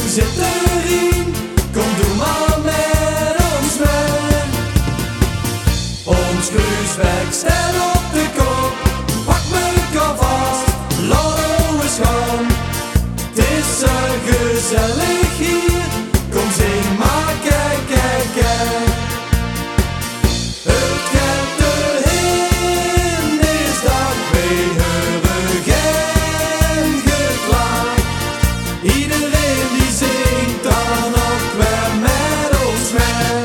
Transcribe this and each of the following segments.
zit erin, kom doe maar met ons mee. Ons kruiswerk staat op de kop, pak mekaar vast, laat ons gaan. Het is zo gezellig hier, kom zing maar, kijk, kijk, kijk. Het gaat erheen, is dat weer geen geklaag. Iedereen die zingt dan ook weer met ons mee.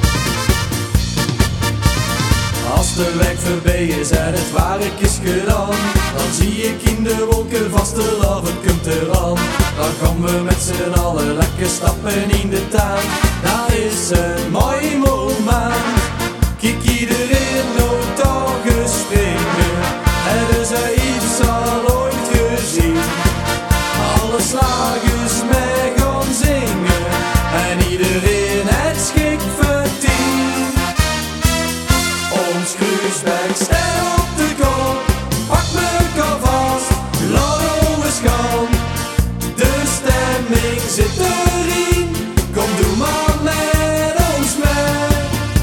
Als de weg voorbij is en het werk is gedaan, dan zie ik in de wolken vastelavond komt eraan. Dan gaan we met z'n allen lekker stappen in de tuin. Dat is een mooi moment. Kijk iedereen nooit al gespringen. Er is er iets al ooit gezien. Alle slagers mee gaan zingen en iedereen het schik verdient. Ons kruiswerk staat op de kop, pak mekaar vast, laat ons gaan. De stemming zit erin, kom doe maar met ons mee.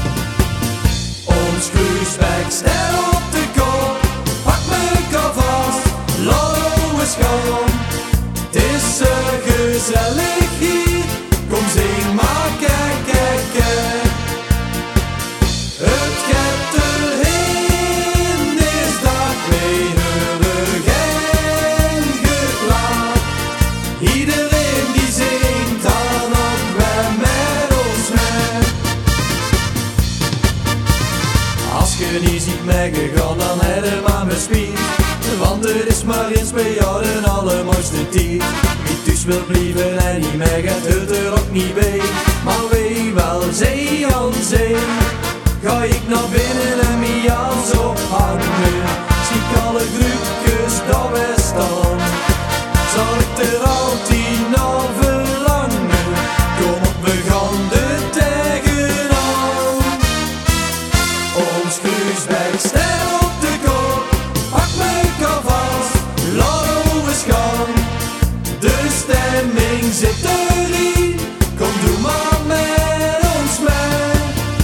Ons kruiswerk staat op de kop, pak mekaar vast, laat ons gaan. Het is zo gezellig hier, kom zing maar, kijk, kijk, kijk. Het gaat erheen, is dat weer geen geklaag. Iedereen die zingt dan ook weer met ons mee. Als je niet ziet meegegaan, dan heb je maar bespied. Want er is maar eens per jaar een allermooiste tijd. Wie thuis wil blijven en niet meegaat, hoort er ook niet bij. Maar wie wel zee aan zee, ga ik naar binnen en mijn jas ophangen. Zie ik alle groepjes daar weer staan, zal ik er altijd naar verlangen. Kom op, we gaan er tegenaan. Ons kruiswerk staat op de kop, pak mekaar vast, laat ons gaan. De stemming zit erin, kom doe maar met ons mee.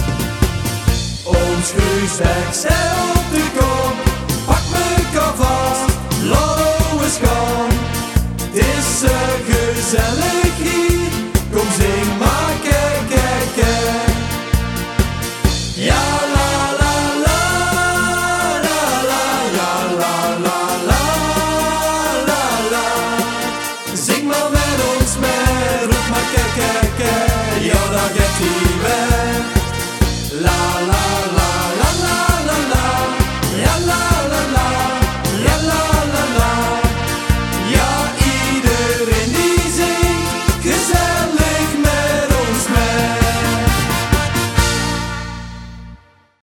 Ons kruiswerk staat op de kop, pak mekaar vast, laat ons gaan. Het is zo gezellig.